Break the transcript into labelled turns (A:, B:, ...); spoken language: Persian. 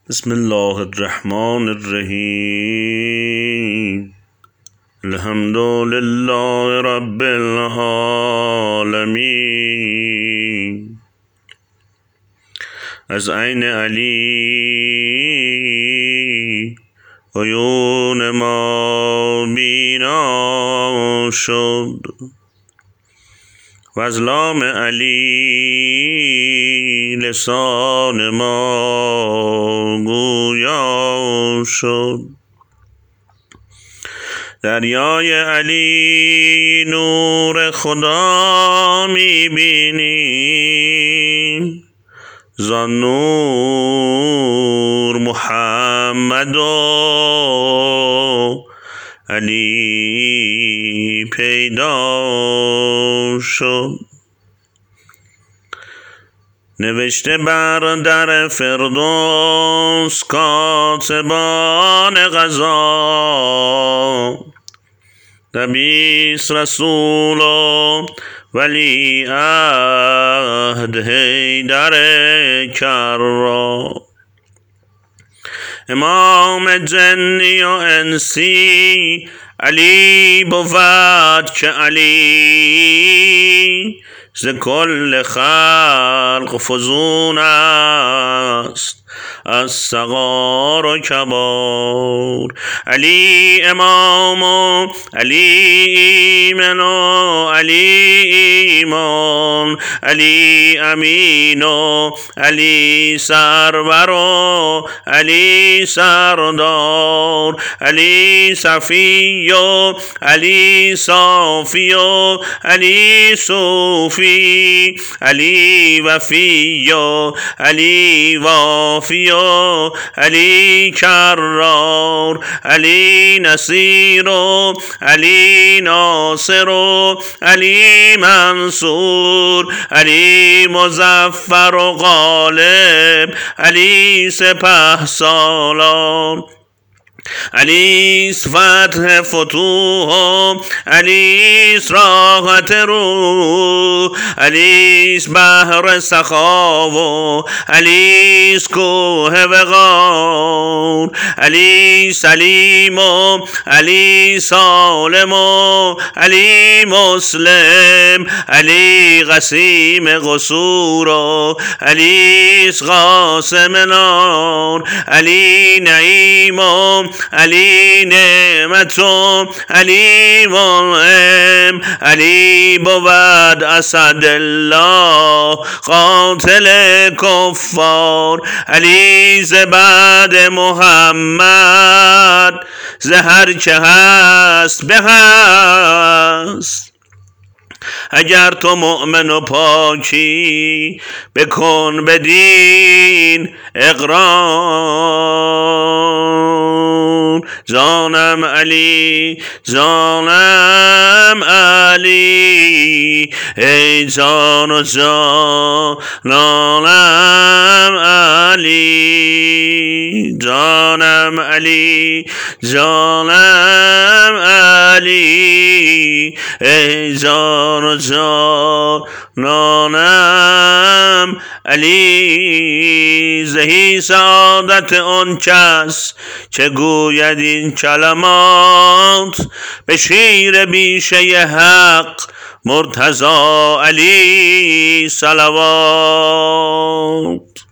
A: بسم الله الرحمن الرحیم. الحمد لله رب العالمین. از عین علی عیون ما بینا شد و از لام علی لسان ما گویا شد. دریای علی نور خدا می‌بینیم، زان نور محمد و علی پیدا شد. نوشته بر در فردوس کاتبان قضا، 20 رسول و ولی عهد حیدر کرا. امام جنی و انسی علی بود که علی ز کل خلق فزون است از صغار و کبار. علی امام و علی ایمن و علی ایمان، علی امین و علی سرور و علی سردار، علی صفی و علی صافی و علی صوفی، علی وفی و علی وافی و علی کرار، علی نصیر و علی ناصر و علی منصور، علی مظفر و غالب، علی سپهسالار، علی است فتح فتوح، علی است راحت روح، علی است بحر سخا و علی است کوه وقار، علی سلیم و علی سالم و علی مسلم، علی قسیم قصور و علی است قاسم نار، علی نعیم و علی نعمت و علی منعم، علی بود اسد الله قاتل کفار، علی ز بعد محمد ز هر چه هست به هست. اگر تو مؤمن و پاکی بکن بدین اقرار. جانم علی جانم علی، ای جان و جانانم علی. جانم علی جانم علی، ای جان و جانانم علی. زهی سعادت آن کس که گوید این کلمات، به شیر بیشه حق مرتضی علی صلوات.